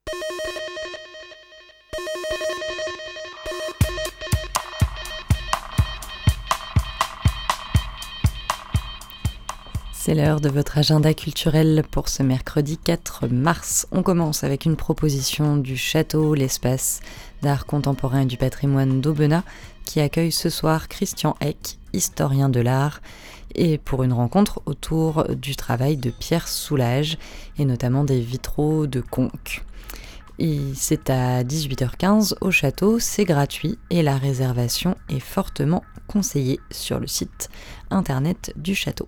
C'est l'heure de votre agenda culturel pour ce mercredi 4 mars. On commence avec une proposition du Château l'Espace d'art contemporain et du patrimoine d'Aubenas qui accueille ce soir Christian Eck, historien de l'art, et pour une rencontre autour du travail de Pierre Soulages et notamment des vitraux de Conques. Et c'est à 18h15 au château, c'est gratuit et la réservation est fortement conseillée sur le site internet du château.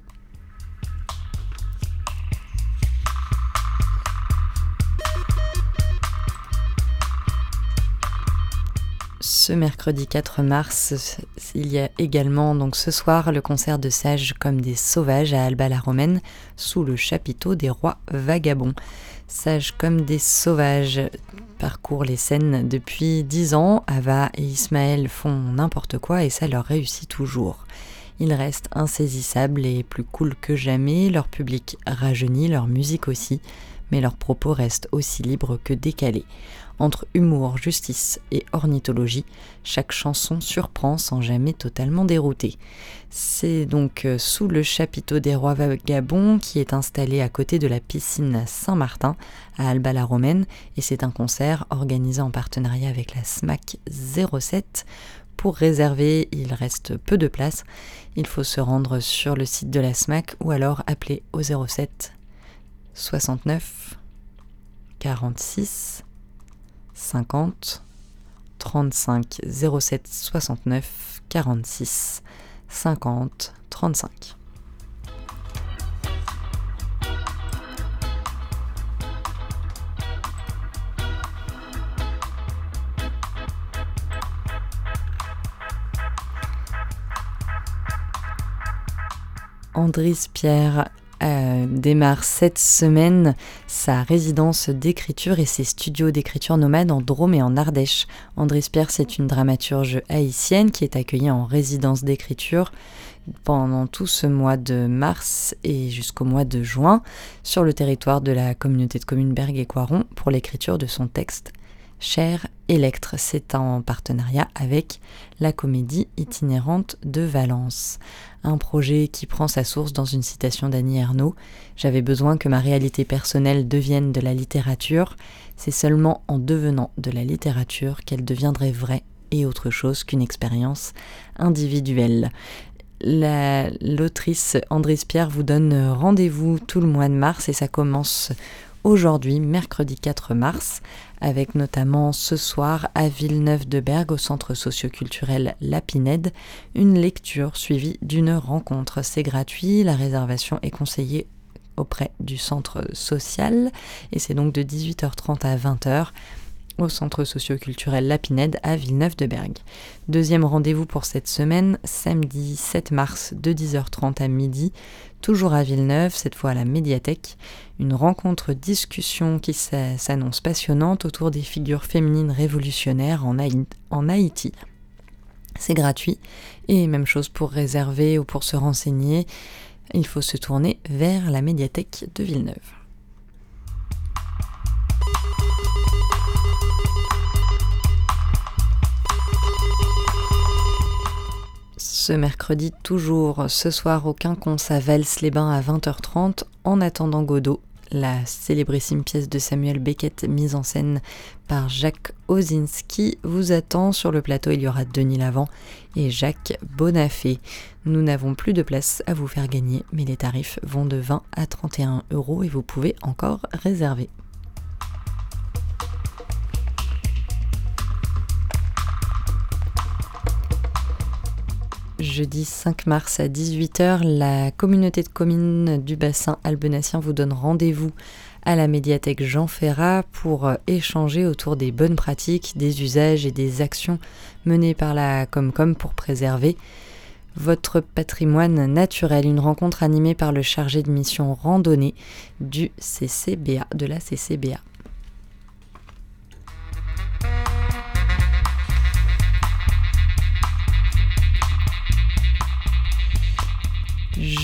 Ce mercredi 4 mars, il y a également donc ce soir le concert de Sages comme des sauvages à Alba-la-Romaine sous le chapiteau des rois vagabonds. Sages comme des sauvages parcourent les scènes depuis 10 ans. Ava et Ismaël font n'importe quoi et ça leur réussit toujours. Ils restent insaisissables et plus cool que jamais, leur public rajeunit, leur musique aussi, mais leurs propos restent aussi libres que décalés. Entre humour, justice et ornithologie, chaque chanson surprend sans jamais totalement dérouter. C'est donc sous le chapiteau des rois vagabonds qui est installé à côté de la piscine Saint-Martin à Alba-la-Romaine et c'est un concert organisé en partenariat avec la SMAC 07. Pour réserver, il reste peu de place. Il faut se rendre sur le site de la SMAC ou alors appeler au 07 69 46 50 35 07 69 46 50 35. Andris Pierre démarre cette semaine sa résidence d'écriture et ses studios d'écriture nomades en Drôme et en Ardèche. Andris Pierre, c'est une dramaturge haïtienne qui est accueillie en résidence d'écriture pendant tout ce mois de mars et jusqu'au mois de juin sur le territoire de la communauté de communes Bergues et Coiron pour l'écriture de son texte Cher Electre. C'est en partenariat avec la Comédie itinérante de Valence. Un projet qui prend sa source dans une citation d'Annie Ernaux. « J'avais besoin que ma réalité personnelle devienne de la littérature. C'est seulement en devenant de la littérature qu'elle deviendrait vraie et autre chose qu'une expérience individuelle. » L'autrice Andris Pierre vous donne rendez-vous tout le mois de mars et ça commence aujourd'hui, mercredi 4 mars, avec notamment ce soir à Villeneuve-de-Berg au centre socioculturel La Pinède, une lecture suivie d'une rencontre. C'est gratuit, la réservation est conseillée auprès du centre social et c'est donc de 18h30 à 20h au centre socioculturel La Pinède à Villeneuve-de-Berg. Deuxième rendez-vous pour cette semaine, samedi 7 mars de 10h30 à midi, toujours à Villeneuve, cette fois à la médiathèque, une rencontre-discussion qui s'annonce passionnante autour des figures féminines révolutionnaires en Haïti. C'est gratuit et même chose pour réserver ou pour se renseigner, il faut se tourner vers la médiathèque de Villeneuve. Ce mercredi, toujours ce soir au Quinconce à Vals-les-Bains à 20h30, En attendant Godot, la célébrissime pièce de Samuel Beckett mise en scène par Jacques Osinski vous attend. Sur le plateau, il y aura Denis Lavant et Jacques Bonafé. Nous n'avons plus de place à vous faire gagner, mais les tarifs vont de 20 à 31 € et vous pouvez encore réserver. Jeudi 5 mars à 18h, la communauté de communes du bassin albenassien vous donne rendez-vous à la médiathèque Jean Ferrat pour échanger autour des bonnes pratiques, des usages et des actions menées par la Comcom pour préserver votre patrimoine naturel. Une rencontre animée par le chargé de mission randonnée du CCBA, de la CCBA.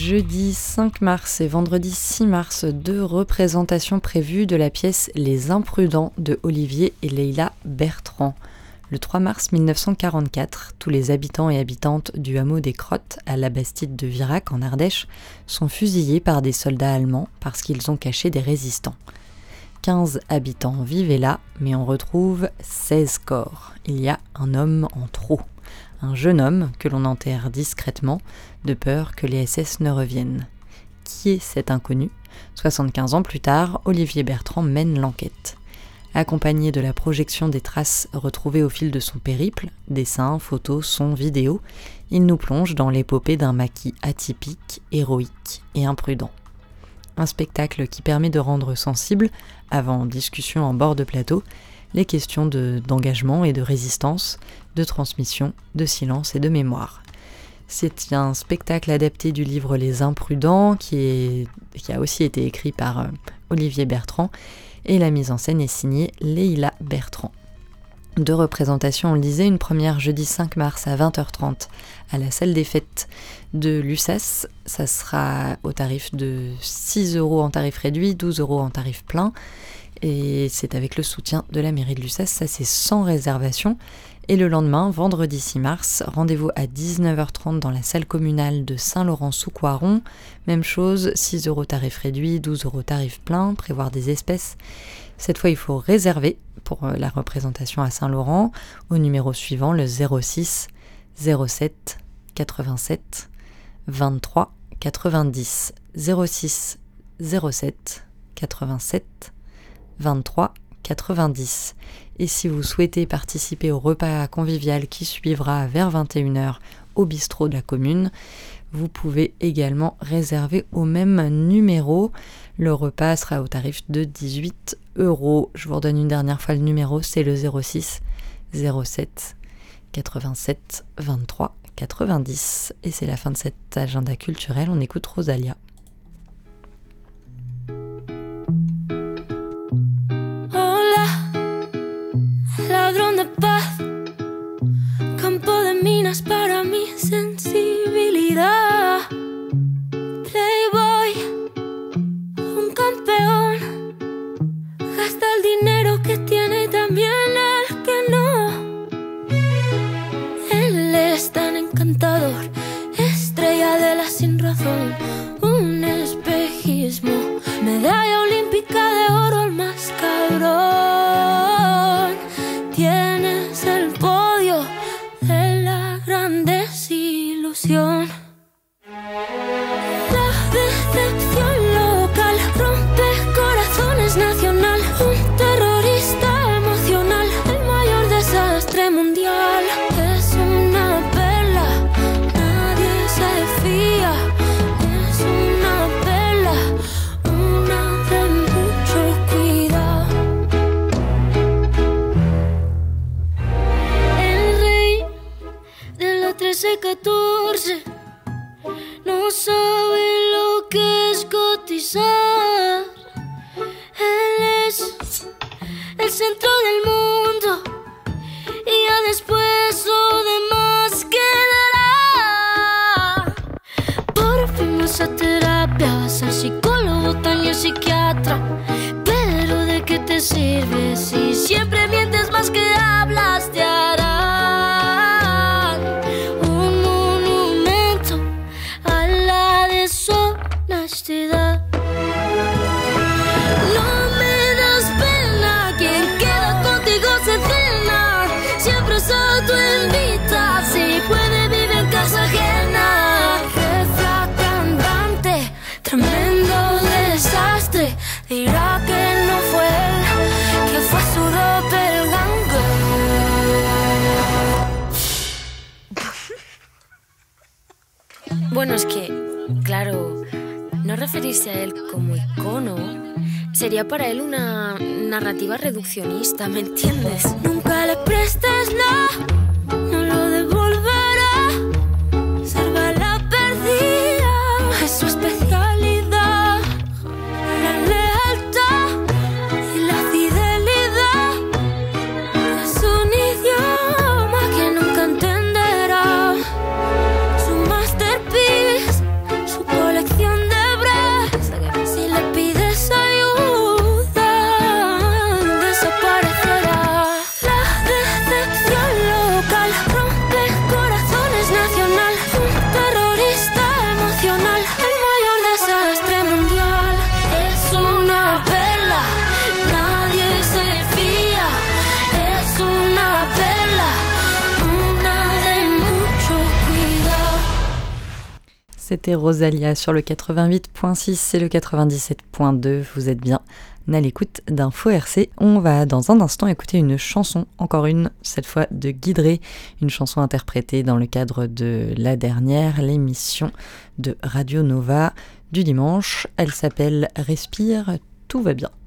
Jeudi 5 mars et vendredi 6 mars, 2 représentations prévues de la pièce Les Imprudents de Olivier et Leila Bertrand. Le 3 mars 1944, tous les habitants et habitantes du hameau des Crottes, à la Bastide de Virac en Ardèche, sont fusillés par des soldats allemands parce qu'ils ont caché des résistants. 15 habitants vivaient là, mais on retrouve 16 corps. Il y a un homme en trop. Un jeune homme que l'on enterre discrètement, de peur que les SS ne reviennent. Qui est cet inconnu ? 75 ans plus tard, Olivier Bertrand mène l'enquête. Accompagné de la projection des traces retrouvées au fil de son périple, dessins, photos, sons, vidéos, il nous plonge dans l'épopée d'un maquis atypique, héroïque et imprudent. Un spectacle qui permet de rendre sensible, avant discussion en bord de plateau, les questions d'engagement et de résistance, de transmission, de silence et de mémoire. C'est un spectacle adapté du livre Les Imprudents qui a aussi été écrit par Olivier Bertrand et la mise en scène est signée Leila Bertrand. 2 représentations, on le disait, une première jeudi 5 mars à 20h30 à la salle des fêtes de l'USAS. Ça sera au tarif de 6 € en tarif réduit, 12 € en tarif plein. Et c'est avec le soutien de la mairie de Lussas, ça c'est sans réservation. Et le lendemain, vendredi 6 mars, rendez-vous à 19h30 dans la salle communale de Saint-Laurent-sous-Coiron. Même chose, 6 € tarif réduit, 12 € tarif plein, prévoir des espèces. Cette fois, il faut réserver pour la représentation à Saint-Laurent au numéro suivant, le 06 07 87 23 90. 06 07 87 23 90. Et si vous souhaitez participer au repas convivial qui suivra vers 21h au bistrot de la commune, vous pouvez également réserver au même numéro. Le repas sera au tarif de 18 €. Je vous redonne une dernière fois le numéro, c'est le 06 07 87 23 90. Et c'est la fin de cet agenda culturel. On écoute Rosalia. Ladrón de paz, campo de minas para mi sensibilidad. Playboy, un campeón, gasta el dinero que tiene y también el que no. Él es tan encantador, estrella de la sin razón, un espejismo, medalla olímpica de oro, el más cabrón. Tienes el podio de la gran desilusión. La decepción local rompe corazones nacional. Un terrorista emocional, el mayor desastre mundial. Es una perla, nadie se fía. Es una perla, una de mucho cuidado. De la 13-14 no sabe lo que es cotizar. Él es el centro del mundo y ya después lo demás quedará. Por fin vas a terapia, vas al psicólogo, también psiquiatra. Pero ¿de qué te sirve si siempre mientes más que hablas? Te harán honestidad. No me das pena, quien queda contigo se cena. Siempre es autoinvita, si puede vive en casa ajena. Refracandante, tremendo desastre. Dirá que no fue él, que fue su doppelganger. Bueno, es que, claro, no referirse a él como icono sería para él una narrativa reduccionista, ¿me entiendes? Nunca le prestes no lo devolverá. Ser bala perdida es su especialidad. La lealtad y la fidelidad es un idioma que nunca entenderá. Su masterpiece, su colección C'était Rosalia sur le 88.6 et le 97.2. Vous êtes bien à l'écoute d'Info RC. On va dans un instant écouter une chanson, encore une, cette fois de Guy Drey, une chanson interprétée dans le cadre de la dernière, l'émission de Radio Nova du dimanche. Elle s'appelle Respire, tout va bien.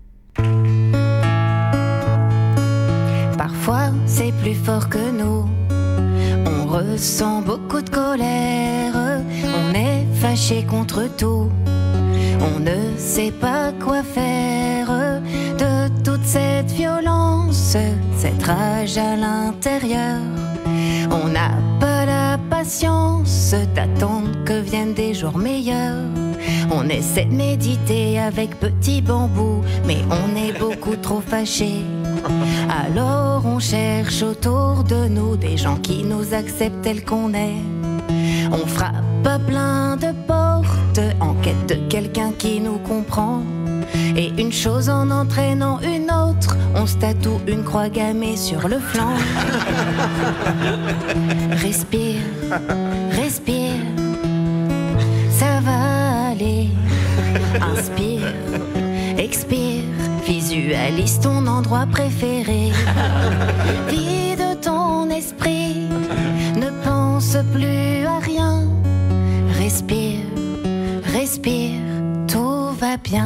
Parfois c'est plus fort que nous, on ressent beaucoup de colère, on est fâché contre tout, on ne sait pas quoi faire de toute cette violence, cette rage à l'intérieur. On n'a pas la patience d'attendre que viennent des jours meilleurs. On essaie de méditer avec petits bambous, mais on est beaucoup trop fâchés. Alors on cherche autour de nous des gens qui nous acceptent tels qu'on est. On frappe à plein de portes en quête de quelqu'un qui nous comprend. Et une chose en entraînant une autre, on se tatoue une croix gammée sur le flanc. Respire, respire, ça va aller. Inspire, expire, visualise ton endroit préféré. Vide ton esprit, ne pense plus à rien. Respire, respire, tout va bien.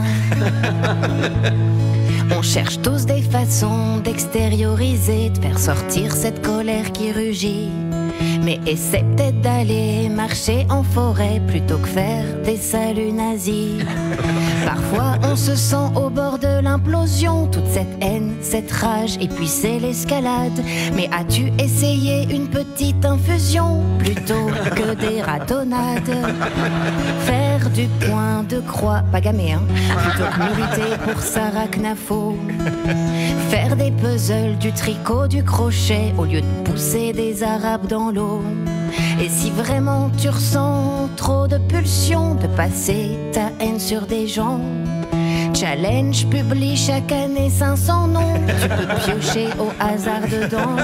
On cherche tous des façons d'extérioriser, de faire sortir cette colère qui rugit. Mais essaie peut-être d'aller marcher en forêt plutôt que faire des saluts nazis. Parfois on se sent au bord de l'implosion, toute cette haine, cette rage, et puis c'est l'escalade. Mais as-tu essayé une petite infusion plutôt que des ratonnades? Faire du point de croix, pas gammé hein, plutôt que militer pour Sarah Knafo. Faire des puzzles, du tricot, du crochet, au lieu de pousser des arabes dans l'eau. Et si vraiment tu ressens trop de pulsions de passer ta haine sur des gens, Challenge publie chaque année 500 noms, tu peux piocher au hasard dedans.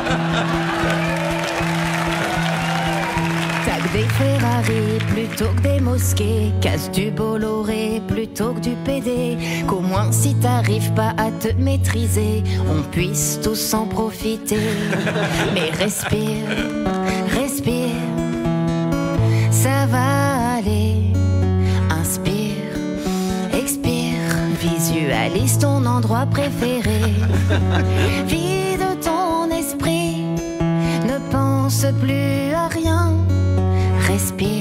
Tag des Ferrari plutôt que des mosquées, casse du Bolloré plutôt que du PD. Qu'au moins si t'arrives pas à te maîtriser, on puisse tous en profiter. Mais respire, respire, ça va aller. Inspire, expire, visualise ton endroit préféré. Vide ton esprit, ne pense plus à rien. Respire,